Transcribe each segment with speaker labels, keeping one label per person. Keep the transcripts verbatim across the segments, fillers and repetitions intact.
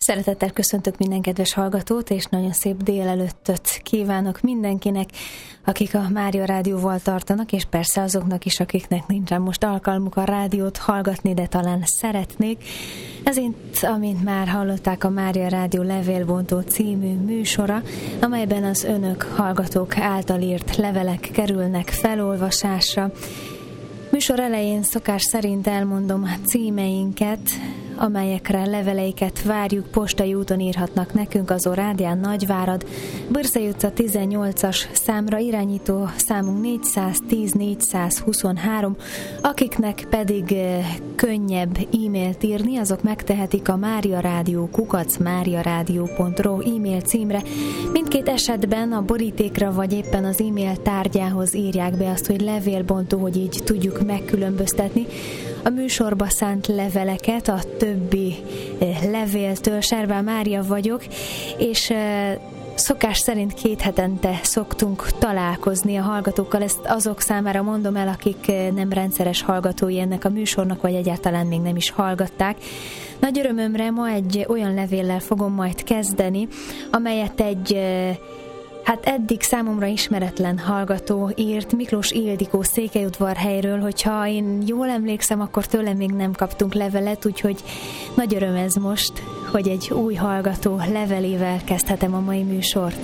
Speaker 1: Szeretettel köszöntök minden kedves hallgatót, és nagyon szép délelőttöt kívánok mindenkinek, akik a Mária Rádióval tartanak, és persze azoknak is, akiknek nincsen most alkalmuk a rádiót hallgatni, de talán szeretnék. Ezért, amint már hallották, a Mária Rádió Levélbontó című műsora, amelyben az önök hallgatók által írt levelek kerülnek felolvasásra. Műsor elején szokás szerint elmondom a címeinket, amelyekre leveleiket várjuk. Postai úton írhatnak nekünk az Orádián, Nagyvárad, Börzsei utca tizennyolcas számra, irányító számunk négyszáztíz négyszázhuszonhárom, akiknek pedig könnyebb e-mailt írni, azok megtehetik a máriarádió kukac máriarádió pont ru e-mail címre. Mindkét esetben a borítékra vagy éppen az e-mail tárgyához írják be azt, hogy levélbontó, hogy így tudjuk megkülönböztetni a műsorba szánt leveleket a többi levéltől. Servál Mária vagyok, és szokás szerint két hetente szoktunk találkozni a hallgatókkal. Ezt azok számára mondom el, akik nem rendszeres hallgatói ennek a műsornak, vagy egyáltalán még nem is hallgatták. Nagy örömömre ma egy olyan levéllel fogom majd kezdeni, amelyet egy hát eddig számomra ismeretlen hallgató írt, Miklós Ildikó Székelyudvarhelyről. Hogyha én jól emlékszem, akkor tőle még nem kaptunk levelet, úgyhogy nagy öröm ez most, hogy egy új hallgató levelével kezdhetem a mai műsort.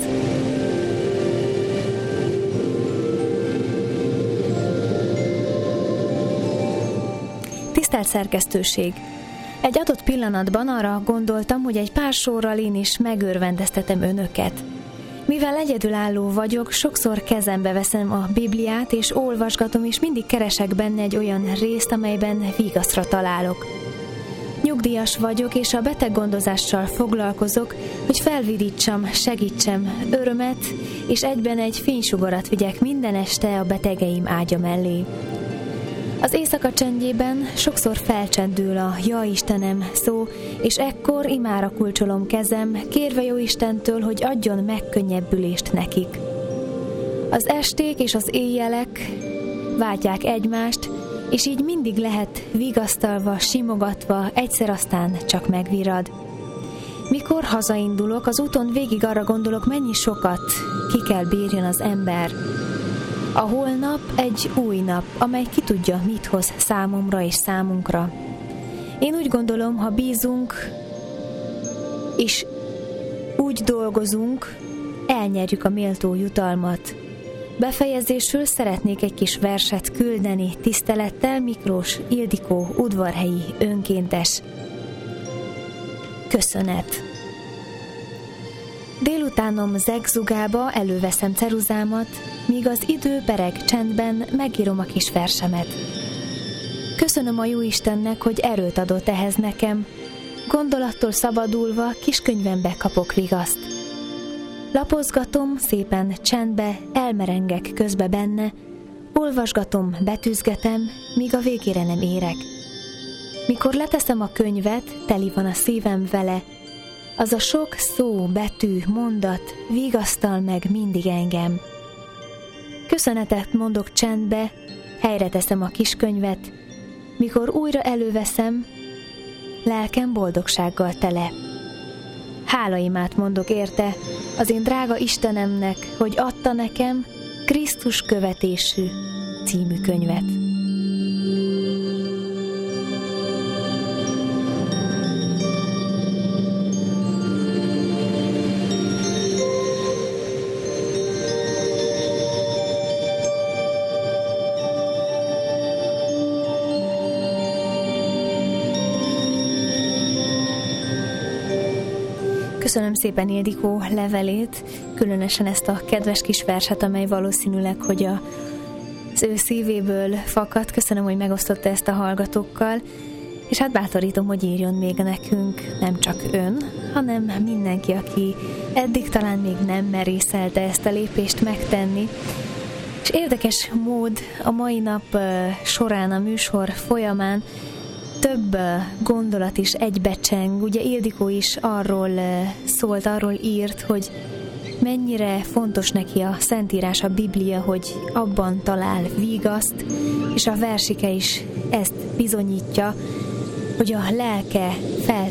Speaker 1: Tisztelt szerkesztőség! Egy adott pillanatban arra gondoltam, hogy egy pár sorral én is megörvendeztetem önöket. Mivel egyedülálló vagyok, sokszor kezembe veszem a Bibliát, és olvasgatom, és mindig keresek benne egy olyan részt, amelyben vigasztra találok. Nyugdíjas vagyok, és a beteggondozással foglalkozok, hogy felvidítsam, segítsem örömet, és egyben egy fénysugarat vigyek minden este a betegeim ágya mellé. Az éjszaka csendjében sokszor felcsendül a Ja Istenem szó, és ekkor imára kulcsolom kezem, kérve Jó Istentől, hogy adjon megkönnyebbülést nekik. Az esték és az éjjelek váltják egymást, és így mindig lehet vigasztalva, simogatva, egyszer aztán csak megvirrad. Mikor hazaindulok, az úton végig arra gondolok, mennyi sokat ki kell bírjon az ember. A holnap egy új nap, amely ki tudja, mit hoz számomra és számunkra. Én úgy gondolom, ha bízunk és úgy dolgozunk, elnyerjük a méltó jutalmat. Befejezésül szeretnék egy kis verset küldeni, tisztelettel Miklós Ildikó udvarhelyi önkéntes. Köszönet! Délutánom zegzugába előveszem ceruzámat, míg az idő pereg csendben megírom a kis versemet. Köszönöm a Jóistennek, hogy erőt adott ehhez nekem, gondolattól szabadulva kiskönyvembe kapok vigaszt. Lapozgatom szépen csendbe, elmerengek közbe benne, olvasgatom, betűzgetem, míg a végére nem érek. Mikor leteszem a könyvet, teli van a szívem vele, az a sok szó, betű, mondat vigasztal meg mindig engem. Köszönetet mondok csendbe, helyre teszem a kiskönyvet, mikor újra előveszem, lelkem boldogsággal tele. Hálaimát mondok érte az én drága Istenemnek, hogy adta nekem Krisztus követésű című könyvet. Köszönöm szépen Ildikó levelét, különösen ezt a kedves kis verset, amely valószínűleg, hogy a, az ő szívéből fakad. Köszönöm, hogy megosztotta ezt a hallgatókkal, és hát bátorítom, hogy írjon még nekünk, nem csak ön, hanem mindenki, aki eddig talán még nem merészelte ezt a lépést megtenni. És érdekes mód a mai nap során, a műsor folyamán több gondolat is egybecseng. Ugye Ildikó is arról szólt, arról írt, hogy mennyire fontos neki a Szentírás, a Biblia, hogy abban talál vigaszt, és a versike is ezt bizonyítja, hogy a lelke feltölt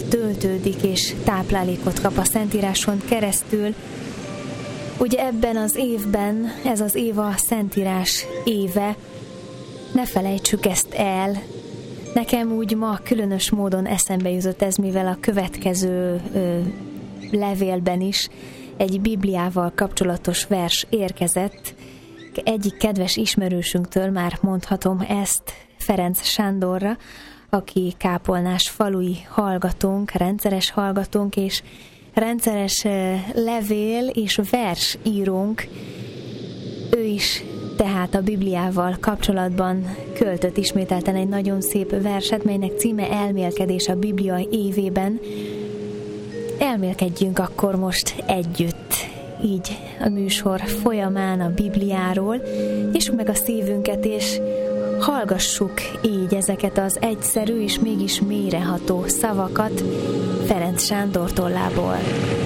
Speaker 1: töltődik és táplálékot kap a Szentíráson keresztül. Ugye ebben az évben, ez az év a Szentírás éve, ne felejtsük ezt el. Nekem úgy ma különös módon eszembe jutott ez, mivel a következő ö, levélben is egy Bibliával kapcsolatos vers érkezett. Egyik kedves ismerősünktől már mondhatom ezt, Ferenc Sándorra, aki kápolnás falui hallgatónk, rendszeres hallgatónk, és rendszeres levél és vers írónk. Ő is tehát a Bibliával kapcsolatban költött ismételten egy nagyon szép verset, melynek címe Elmélkedés a Biblia évében. Elmélkedjünk akkor most együtt, így a műsor folyamán a Bibliáról, nyissuk meg a szívünket, és hallgassuk így ezeket az egyszerű és mégis mélyreható szavakat Ferenc Sándor tollából.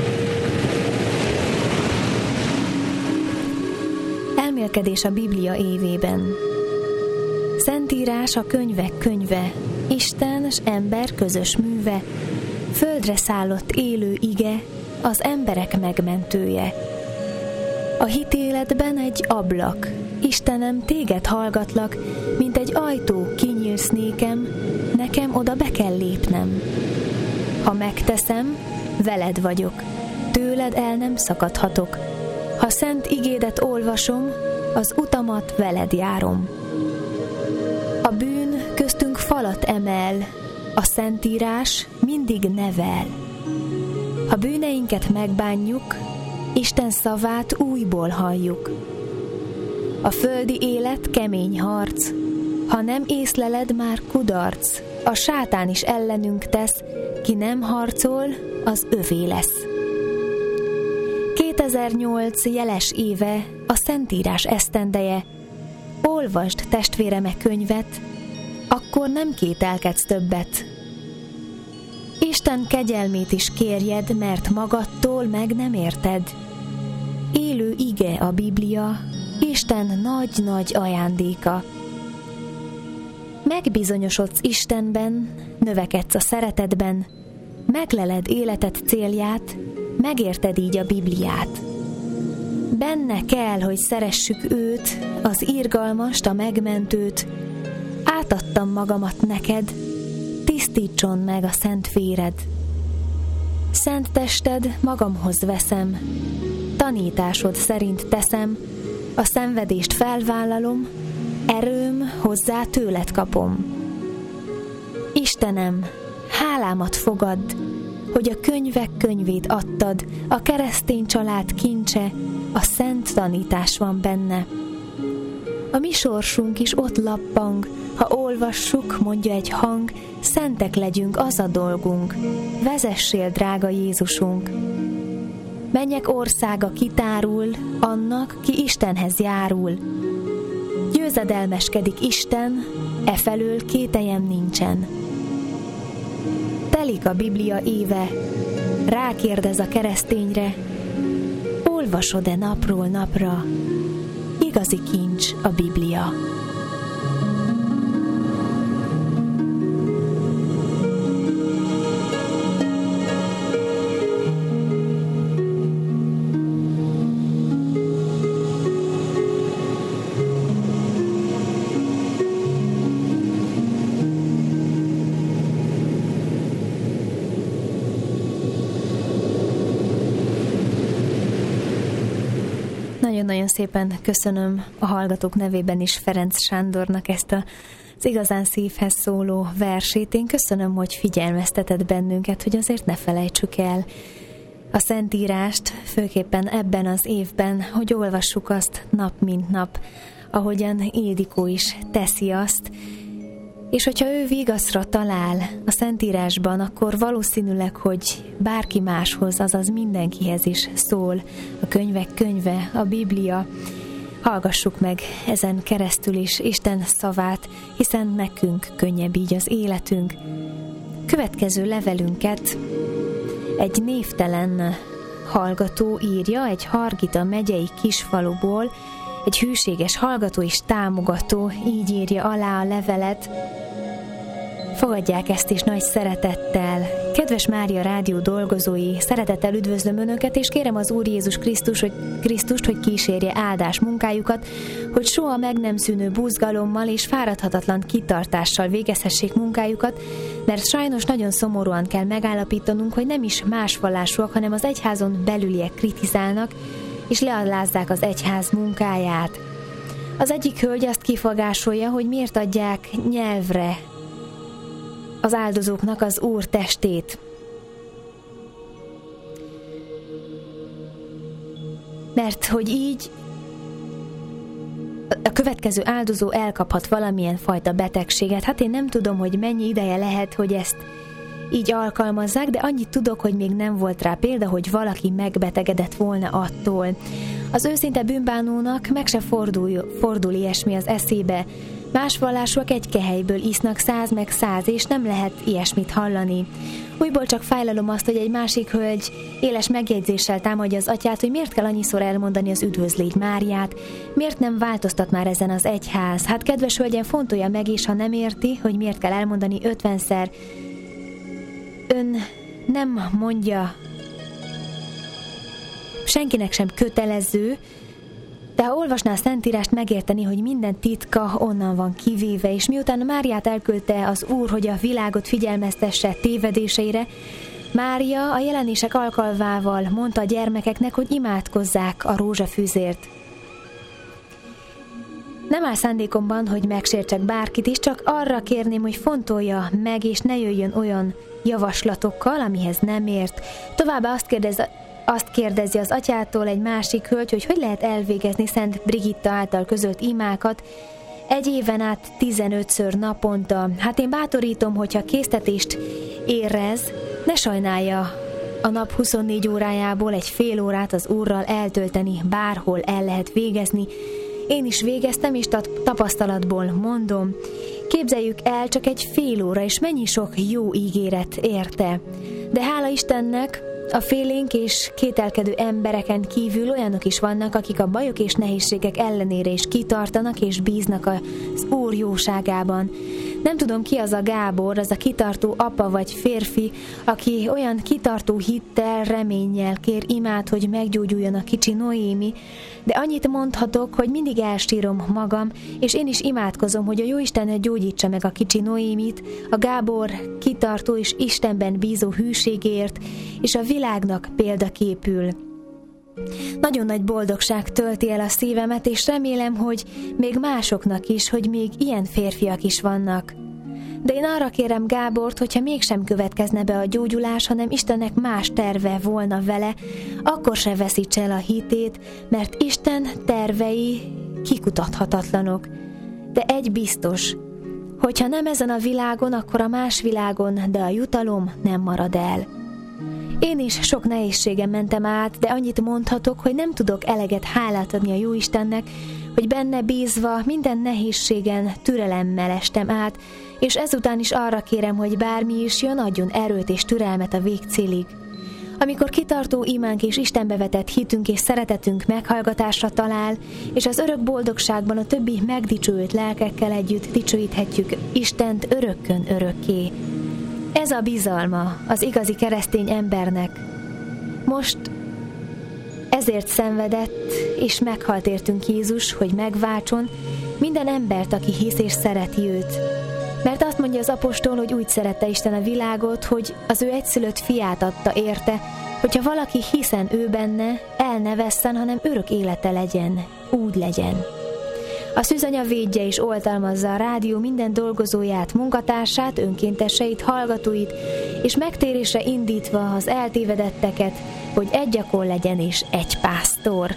Speaker 1: Elmélkedés a Biblia évében. Szentírás a könyvek könyve, Isten s ember közös műve, földre szállott élő ige, az emberek megmentője. A hitéletben egy ablak, Istenem, téged hallgatlak, mint egy ajtó kinyílsz nékem, nekem oda be kell lépnem. Ha megteszem, veled vagyok, tőled el nem szakadhatok. Ha szent igédet olvasom, az utamat veled járom. A bűn köztünk falat emel, a Szentírás mindig nevel. Ha bűneinket megbánjuk, Isten szavát újból halljuk. A földi élet kemény harc, ha nem észleled, már kudarc. A sátán is ellenünk tesz, ki nem harcol, az övé lesz. kétezer-nyolc jeles éve, a Szentírás esztendeje. Olvasd, testvérem, e könyvet, akkor nem kételkedsz többet. Isten kegyelmét is kérjed, mert magadtól meg nem érted. Élő ige a Biblia, Isten nagy-nagy ajándéka. Megbizonyosodsz Istenben, növekedsz a szeretetben, megleled életed célját, megérted így a Bibliát. Benne kell, hogy szeressük őt, az irgalmast, a megmentőt. Átadtam magamat neked, tisztítson meg a szent véred. Szent tested magamhoz veszem, tanításod szerint teszem, a szenvedést felvállalom, erőm hozzá tőled kapom. Istenem, hálámat fogadd, hogy a könyvek könyvét adtad, a keresztény család kincse, a szent tanítás van benne. A mi sorsunk is ott lappang, ha olvassuk, mondja egy hang, szentek legyünk, az a dolgunk. Vezessél, drága Jézusunk! Mennyek országa kitárul, annak, ki Istenhez járul. Győzedelmeskedik Isten, efelől kételjem nincsen. Telik a Biblia éve, rákérdez a keresztényre, olvasod-e napról napra? Igazi kincs a Biblia. Nagyon-nagyon szépen köszönöm a hallgatók nevében is Ferenc Sándornak ezt a, az igazán szívhez szóló versét. Én köszönöm, hogy figyelmeztetett bennünket, hogy azért ne felejtsük el a Szentírást, főképpen ebben az évben, hogy olvassuk azt nap mint nap, ahogyan Ildikó is teszi azt. És hogyha ő vigaszra talál a Szentírásban, akkor valószínűleg, hogy bárki máshoz, azaz mindenkihez is szól a könyvek könyve, a Biblia. Hallgassuk meg ezen keresztül is Isten szavát, hiszen nekünk könnyebb így az életünk. Következő levelünket egy névtelen hallgató írja, egy Hargita megyei kisfaluból, egy hűséges hallgató és támogató, így írja alá a levelet. Fogadják ezt is nagy szeretettel. Kedves Mária Rádió dolgozói, szeretettel üdvözlöm Önöket, és kérem az Úr Jézus Krisztus, hogy, Krisztust, hogy kísérje áldás munkájukat, hogy soha meg nem szűnő buzgalommal és fáradhatatlan kitartással végezhessék munkájukat, mert sajnos nagyon szomorúan kell megállapítanunk, hogy nem is más vallásúak, hanem az egyházon belüliek kritizálnak, és lealázzák az egyház munkáját. Az egyik hölgy azt kifogásolja, hogy miért adják nyelvre az áldozóknak az Úr testét. Mert hogy így a következő áldozó elkaphat valamilyen fajta betegséget. Hát én nem tudom, hogy mennyi ideje lehet, hogy ezt így alkalmazzák, de annyit tudok, hogy még nem volt rá példa, hogy valaki megbetegedett volna attól. Az őszinte bűnbánónak meg se fordul, fordul ilyesmi az eszébe. Más vallásúak egy kehelyből isznak száz meg száz, és nem lehet ilyesmit hallani. Újból csak fájlalom azt, hogy egy másik hölgy éles megjegyzéssel támadja az atyát, hogy miért kell annyiszor elmondani az üdvözlégy Máriát, miért nem változtat már ezen az egyház. Hát kedves hölgyem, fontolja meg, és ha nem érti, hogy miért kell elmondani ötvenszer, ön nem mondja, senkinek sem kötelező, de ha olvasná a Szentírást, megérteni, hogy minden titka onnan van kivéve, és miután Máriát elküldte az Úr, hogy a világot figyelmeztesse tévedéseire, Mária a jelenések alkalmával mondta a gyermekeknek, hogy imádkozzák a rózsafűzért. Nem áll szándékomban, hogy megsértsek bárkit is, csak arra kérném, hogy fontolja meg, és ne jöjjön olyan javaslatokkal, amihez nem ért. Továbbá azt kérdez, Azt kérdezi az atyától egy másik hölgy, hogy hogy lehet elvégezni Szent Brigitta által közölt imákat egy éven át tizenötször naponta. Hát én bátorítom, hogyha késztetést érez, ne sajnálja a nap huszonnégy órájából egy fél órát az Úrral eltölteni, bárhol el lehet végezni. Én is végeztem, és tapasztalatból mondom, képzeljük el, csak egy fél óra, és mennyi sok jó ígéret érte. De hála Istennek, a félénk és kételkedő embereken kívül olyanok is vannak, akik a bajok és nehézségek ellenére is kitartanak és bíznak az Úr jóságában. Nem tudom, ki az a Gábor, az a kitartó apa vagy férfi, aki olyan kitartó hittel, reménnyel kér imát, hogy meggyógyuljon a kicsi Noémi, de annyit mondhatok, hogy mindig elsírom magam, és én is imádkozom, hogy a Jóisten gyógyítsa meg a kicsi Noémit, a Gábor kitartó és Istenben bízó hűségért, és a világnak példaképül. Nagyon nagy boldogság tölti el a szívemet, és remélem, hogy még másoknak is, hogy még ilyen férfiak is vannak. De én arra kérem Gábort, hogyha mégsem következne be a gyógyulás, hanem Istennek más terve volna vele, akkor se veszítse el a hitét, mert Isten tervei kikutathatatlanok. De egy biztos, hogyha nem ezen a világon, akkor a más világon, de a jutalom nem marad el. Én is sok nehézségen mentem át, de annyit mondhatok, hogy nem tudok eleget hálát adni a Jóistennek, hogy benne bízva minden nehézségen türelemmel estem át, és ezután is arra kérem, hogy bármi is jön, adjon erőt és türelmet a végcélig. Amikor kitartó imánk és Istenbe vetett hitünk és szeretetünk meghallgatásra talál, és az örök boldogságban a többi megdicsőült lelkekkel együtt dicsőíthetjük Istent örökkön örökké. Ez a bizalma az igazi keresztény embernek. Most ezért szenvedett és meghalt értünk Jézus, hogy megváltson minden embert, aki hisz és szereti őt. Mert azt mondja az apostol, hogy úgy szerette Isten a világot, hogy az ő egyszülött fiát adta érte, hogyha valaki hiszen ő benne, el ne vesszen, hanem örök élete legyen. Úgy legyen. A Szűzanya védje és oltalmazza a rádió minden dolgozóját, munkatársát, önkénteseit, hallgatóit, és megtérésre indítva az eltévedetteket, hogy egy gyakor legyen és egy pásztor.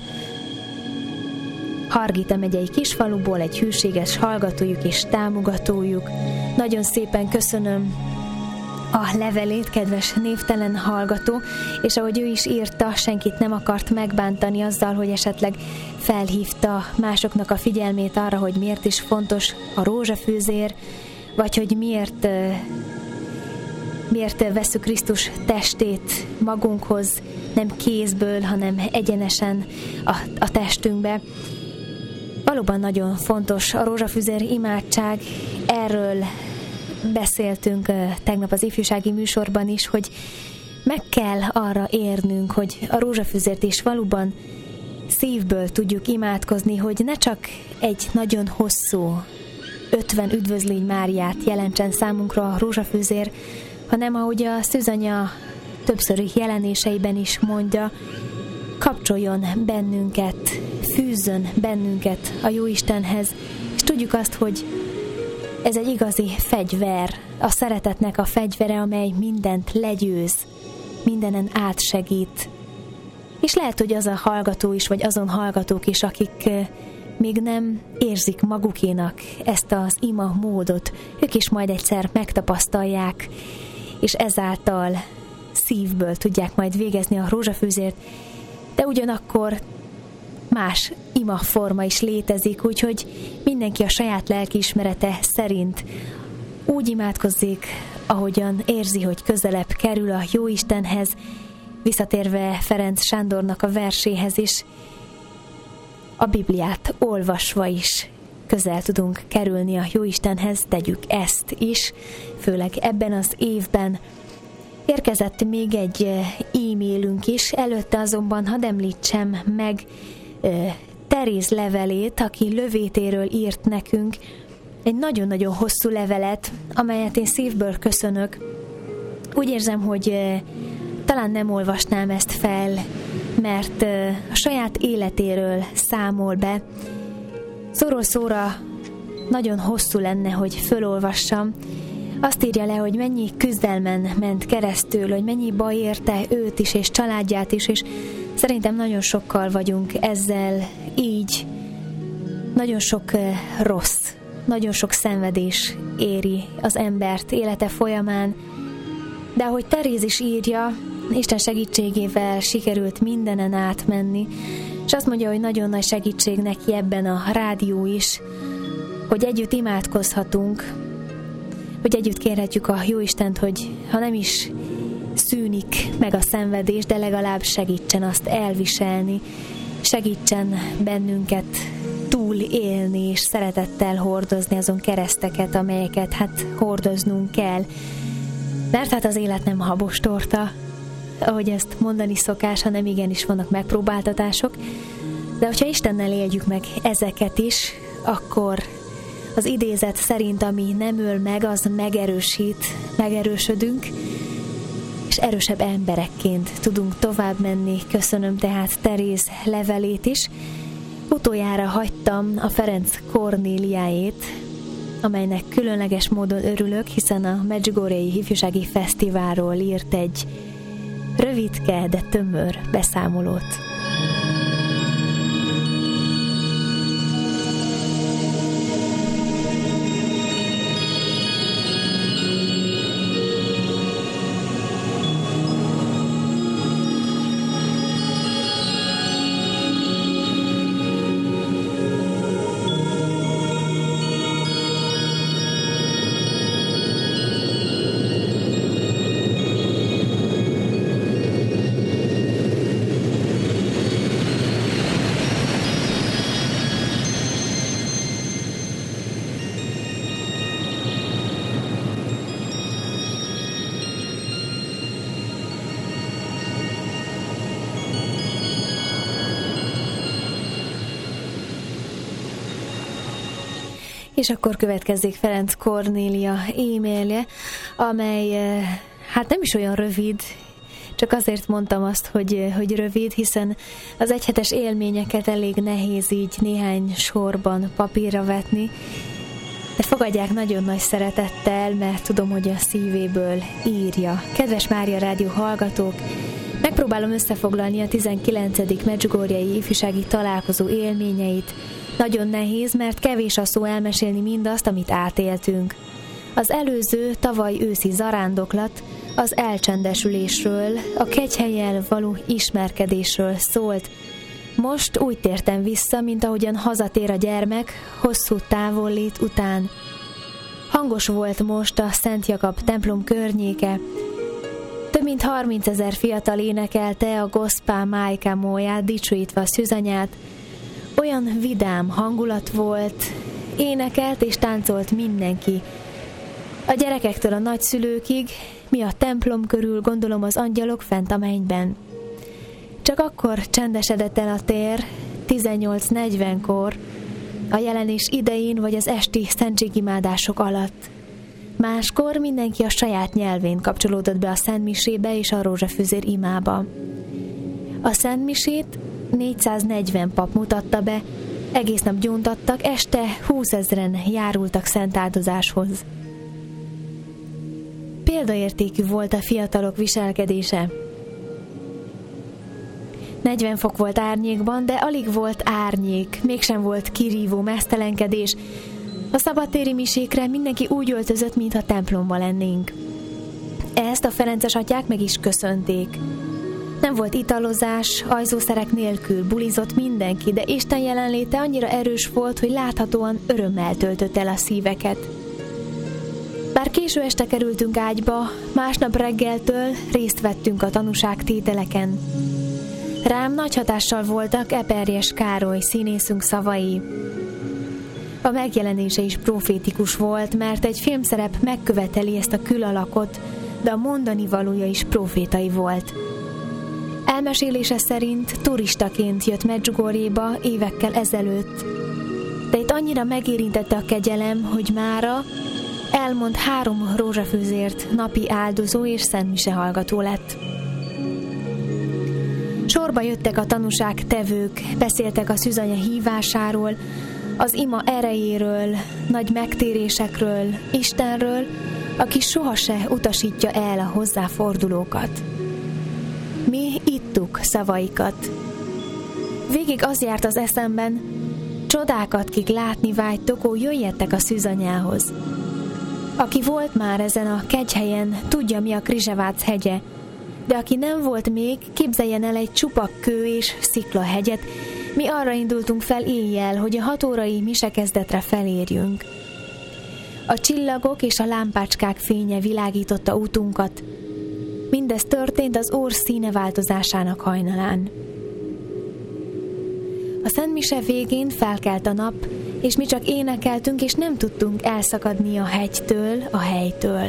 Speaker 1: Hargita megyei kisfaluból egy hűséges hallgatójuk és támogatójuk. Nagyon szépen köszönöm a levelét, kedves névtelen hallgató, és ahogy ő is írta, senkit nem akart megbántani azzal, hogy esetleg felhívta másoknak a figyelmét arra, hogy miért is fontos a rózsafűzér, vagy hogy miért, miért vesszük Krisztus testét magunkhoz, nem kézből, hanem egyenesen a, a testünkbe. Valóban nagyon fontos a rózsafűzér imádság, erről beszéltünk tegnap az ifjúsági műsorban is, hogy meg kell arra érnünk, hogy a rózsafüzért is valóban szívből tudjuk imádkozni, hogy ne csak egy nagyon hosszú ötven üdvözlégy Máriát jelentsen számunkra a rózsafűzér, hanem ahogy a szűzanya többszöri jelenéseiben is mondja, kapcsoljon bennünket, fűzzön bennünket a Jóistenhez, és tudjuk azt, hogy ez egy igazi fegyver, a szeretetnek a fegyvere, amely mindent legyőz, mindenen átsegít. És lehet, hogy az a hallgató is, vagy azon hallgatók is, akik még nem érzik magukénak ezt az ima módot, ők is majd egyszer megtapasztalják, és ezáltal szívből tudják majd végezni a rózsafűzért, de ugyanakkor más ima forma is létezik, úgyhogy mindenki a saját lelkiismerete szerint úgy imádkozzék, ahogyan érzi, hogy közelebb kerül a Jóistenhez, visszatérve Ferenc Sándornak a verséhez is, a Bibliát olvasva is közel tudunk kerülni a Jóistenhez, tegyük ezt is, főleg ebben az évben. Érkezett még egy e-mailünk is, előtte azonban hadd említsem meg Teréz levelét, aki Lövétéről írt nekünk egy nagyon-nagyon hosszú levelet, amelyet én szívből köszönök. Úgy érzem, hogy talán nem olvasnám ezt fel, mert a saját életéről számol be. Szóról szóra nagyon hosszú lenne, hogy fölolvassam. Azt írja le, hogy mennyi küzdelmen ment keresztül, hogy mennyi baj érte őt is, és családját is, és szerintem nagyon sokkal vagyunk ezzel így. Nagyon sok rossz, nagyon sok szenvedés éri az embert élete folyamán, de ahogy Teréz is írja, Isten segítségével sikerült mindenen átmenni, és azt mondja, hogy nagyon nagy segítség neki ebben a rádió is, hogy együtt imádkozhatunk, hogy együtt kérhetjük a Jóistent, hogy ha nem is szűnik meg a szenvedés, de legalább segítsen azt elviselni, segítsen bennünket túlélni és szeretettel hordozni azon kereszteket, amelyeket hát hordoznunk kell. Mert hát az élet nem habostorta, ahogy ezt mondani szokás, hanem igenis vannak megpróbáltatások, de hogyha Istennel éljük meg ezeket is, akkor az idézet szerint, ami nem öl meg, az megerősít, megerősödünk, és erősebb emberekként tudunk tovább menni. Köszönöm tehát Teréz levelét is. Utoljára hagytam a Ferenc Kornéliáét, amelynek különleges módon örülök, hiszen a Medjugorjei Ifjúsági Fesztiválról írt egy rövidke, de tömör beszámolót. És akkor következzék Ferenc Kornélia e-mailje, amely hát nem is olyan rövid, csak azért mondtam azt, hogy, hogy rövid, hiszen az egyhetes élményeket elég nehéz így néhány sorban papírra vetni, de fogadják nagyon nagy szeretettel, mert tudom, hogy a szívéből írja. Kedves Mária Rádió hallgatók, megpróbálom összefoglalni a tizenkilencedik Medjugorjei ifjúsági találkozó élményeit. Nagyon nehéz, mert kevés a szó elmesélni mindazt, amit átéltünk. Az előző tavaly őszi zarándoklat az elcsendesülésről, a kegyhellyel való ismerkedésről szólt. Most úgy tértem vissza, mint ahogyan hazatér a gyermek hosszú távollét után. Hangos volt most a Szent Jakab templom környéke. Több mint harmincezer fiatal énekelte a Gospel Májkámóját, dicsőítve a szűzanyát. Olyan vidám hangulat volt, énekelt és táncolt mindenki. A gyerekektől a nagyszülőkig, mi a templom körül, gondolom az angyalok fent a mennyben. Csak akkor csendesedett el a tér, tizennyolc negyvenkor, a jelenés idején vagy az esti szentségimádások alatt. Máskor mindenki a saját nyelvén kapcsolódott be a szentmisébe és a rózsafüzér imába. A szentmisét négyszáznegyven pap mutatta be, egész nap gyóntattak, este húszezren járultak szentáldozáshoz. Példaértékű volt a fiatalok viselkedése. negyven fok volt árnyékban, de alig volt árnyék, mégsem volt kirívó meztelenkedés. A szabadtéri misékre mindenki úgy öltözött, mintha templomban lennénk. Ezt a ferences atyák meg is köszönték. Nem volt italozás, ajzószerek nélkül bulizott mindenki, de Isten jelenléte annyira erős volt, hogy láthatóan örömmel töltött el a szíveket. Bár késő este kerültünk ágyba, másnap reggeltől részt vettünk a tanúságtételeken. Rám nagy hatással voltak Eperjes Károly színészünk szavai. A megjelenése is profétikus volt, mert egy filmszerep megköveteli ezt a külalakot, de a mondani valója is profétai volt. Elmesélése szerint turistaként jött Medjugorjéba évekkel ezelőtt, de itt annyira megérintette a kegyelem, hogy mára elmond három rózsafűzért napi áldozó és szentmise hallgató lett. Sorba jöttek a tanúság tevők, beszéltek a szűzanya hívásáról, az ima erejéről, nagy megtérésekről, Istenről, aki sohase utasítja el a hozzáfordulókat. Mi ittuk szavaikat. Végig az járt az eszemben, csodákat, kik látni vágytok, ó, jöjjetek a szűzanyához. Aki volt már ezen a kegyhelyen, tudja, mi a Krizsevác hegye, de aki nem volt még, képzeljen el egy csupak kő és sziklahegyet. Mi arra indultunk fel éjjel, hogy a hat órai misekezdetre felérjünk. A csillagok és a lámpácskák fénye világította útunkat. Mindez történt az ór színe változásának hajnalán. A szentmise végén felkelt a nap, és mi csak énekeltünk, és nem tudtunk elszakadni a hegytől, a helytől.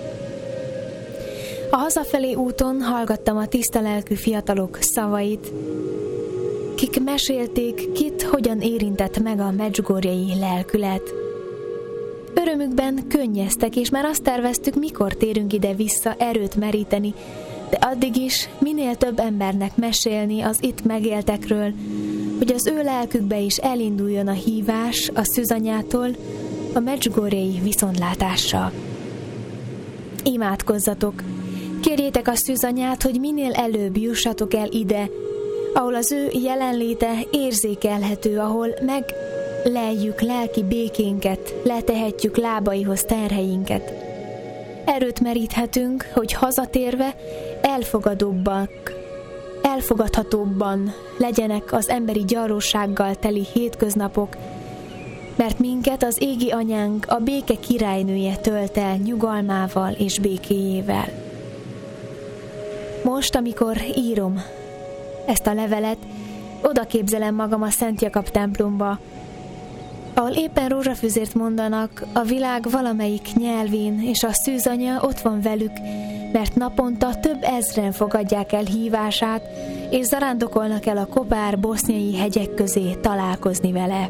Speaker 1: A hazafelé úton hallgattam a tiszta lelkű fiatalok szavait, kik mesélték, kit hogyan érintett meg a medjugorjei lelkület. Örömükben könnyeztek, és már azt terveztük, mikor térünk ide-vissza erőt meríteni, de addig is minél több embernek mesélni az itt megéltekről, hogy az ő lelkükbe is elinduljon a hívás a szűzanyától a medjugorjei viszontlátásra. Imádkozzatok! Kérjétek a szűzanyát, hogy minél előbb jussatok el ide, ahol az ő jelenléte érzékelhető, ahol megleljük lelki békénket, letehetjük lábaihoz terheinket. Erőt meríthetünk, hogy hazatérve elfogadóbbak, elfogadhatóbban legyenek az emberi gyarlósággal teli hétköznapok, mert minket az égi anyánk, a béke királynője tölt el nyugalmával és békéjével. Most, amikor írom ezt a levelet, oda képzelem magam a Szent Jakab templomba, ahol éppen rózsafüzért mondanak a világ valamelyik nyelvén, és a szűzanya ott van velük, mert naponta több ezren fogadják el hívását, és zarándokolnak el a kopár boszniai hegyek közé találkozni vele.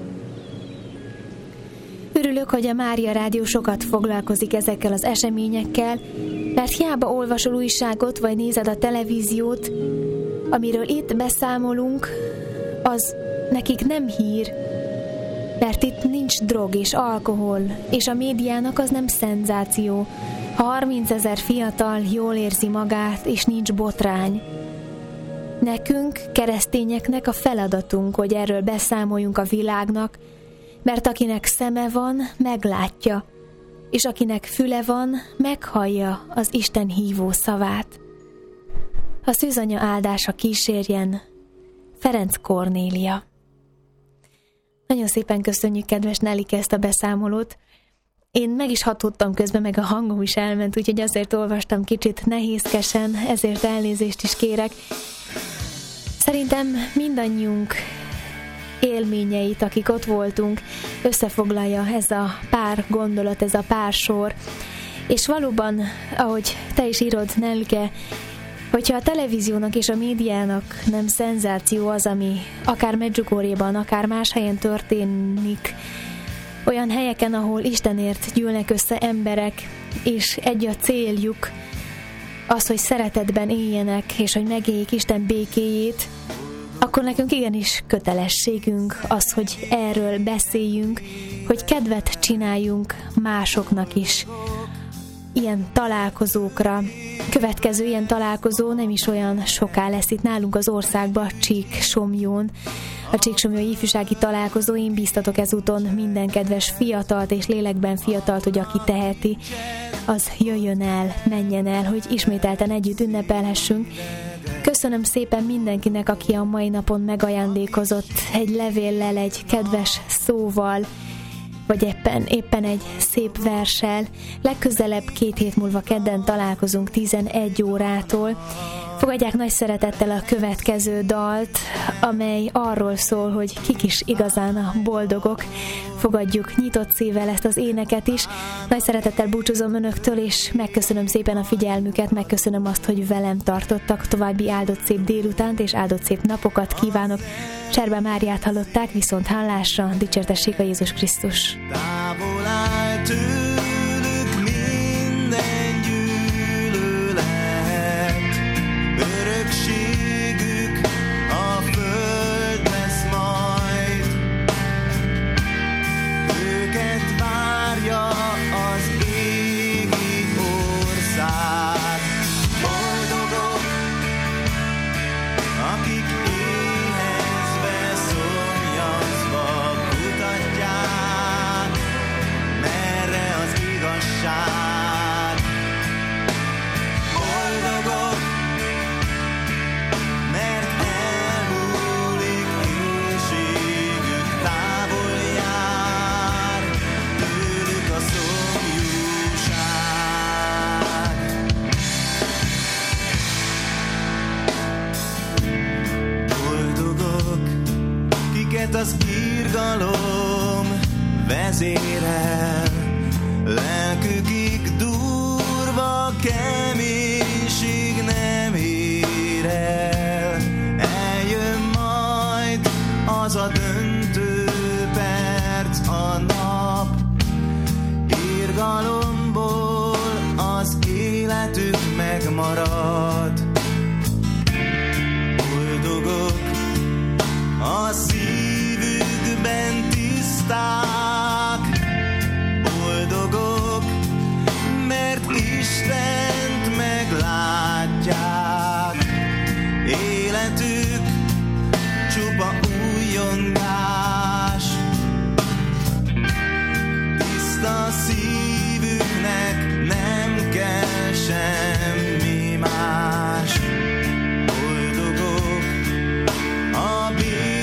Speaker 1: Örülök, hogy a Mária Rádió sokat foglalkozik ezekkel az eseményekkel, mert hiába olvasol újságot, vagy nézed a televíziót, amiről itt beszámolunk, az nekik nem hír, mert itt nincs drog és alkohol, és a médiának az nem szenzáció, ha harmincezer fiatal jól érzi magát, és nincs botrány. Nekünk, keresztényeknek a feladatunk, hogy erről beszámoljunk a világnak, mert akinek szeme van, meglátja, és akinek füle van, meghallja az Isten hívó szavát. A szűzanya áldása kísérjen, Ferenc Kornélia. Nagyon szépen köszönjük, kedves Nellike, ezt a beszámolót. Én meg is hatódtam közben, meg a hangom is elment, úgyhogy azért olvastam kicsit nehézkesen, ezért elnézést is kérek. Szerintem mindannyiunk élményeit, akik ott voltunk, összefoglalja ez a pár gondolat, ez a pár sor. És valóban, ahogy te is írod, Nelke, hogyha a televíziónak és a médiának nem szenzáció az, ami akár Medjugorjeban, akár más helyen történik, olyan helyeken, ahol Istenért gyűlnek össze emberek, és egy a céljuk, az, hogy szeretetben éljenek, és hogy megéljék Isten békéjét, akkor nekünk igenis kötelességünk az, hogy erről beszéljünk, hogy kedvet csináljunk másoknak is. Ilyen találkozókra. Következő ilyen találkozó nem is olyan soká lesz itt nálunk az országban, Csíksomlyón. A Csíksomlyói ifjúsági találkozó, én bíztatok ezúton minden kedves fiatalt és lélekben fiatalt, hogy aki teheti, az jöjjön el, menjen el, hogy ismételten együtt ünnepelhessünk. Köszönöm szépen mindenkinek, aki a mai napon megajándékozott egy levéllel, egy kedves szóval, vagy éppen, éppen egy szép verssel. Legközelebb két hét múlva kedden találkozunk tizenegy órától. Fogadják nagy szeretettel a következő dalt, amely arról szól, hogy kik is igazán a boldogok. Fogadjuk nyitott szívvel ezt az éneket is. Nagy szeretettel búcsúzom önöktől, és megköszönöm szépen a figyelmüket, megköszönöm azt, hogy velem tartottak. További áldott szép délutánt és áldott szép napokat kívánok. Cserbe Máriát hallották, viszont hallásra, dicsértessék a Jézus Krisztus.
Speaker 2: Távol áll tőlük minden gyűlölet, örökségük a föld lesz majd. Őket várja az égi ország. Boldogok, akik éhezve, szomjazva kutatják, merre az igazság. Boldogok, mert elmúlik éhségük, távol jár tőlük a szomjúság. Boldogok, kiket az irgalom vezérel, lelkükig durva keménység nem ér el. Eljön majd az a döntő perc, a nap, irgalomból az életük megmarad. Boldogok, a szívükben tiszták, boldogok, mert Istent meglátják. Életük csupa újongás, tiszta szívüknek nem kell semmi más. Boldogok, a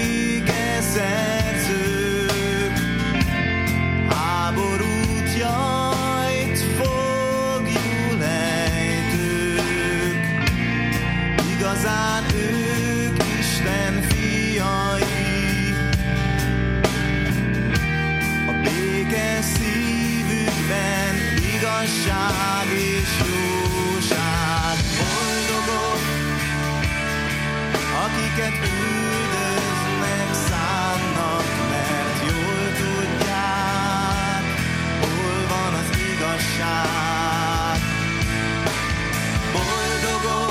Speaker 2: békeszerzők, háborút jajt fogjul ejtők. Igazán ők Isten fiai, a béke szívükben igazság és jóság. Boldogok, akiket üldöznek, szánnak, mert jól tudják, hol van az igazság. Boldogok,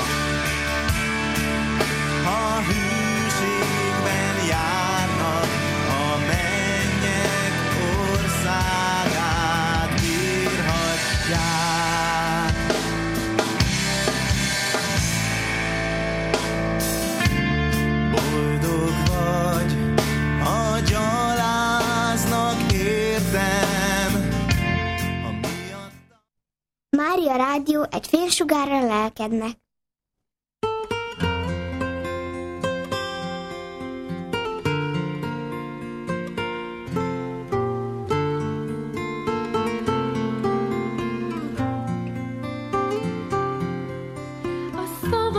Speaker 2: ha hűségben járnak, a mennyek országát bírhatják. Boldog vagy, ha gyaláznak értem, ha miatt...
Speaker 3: Mária Rádió egy fénysugárra lelkednek.
Speaker 4: A szava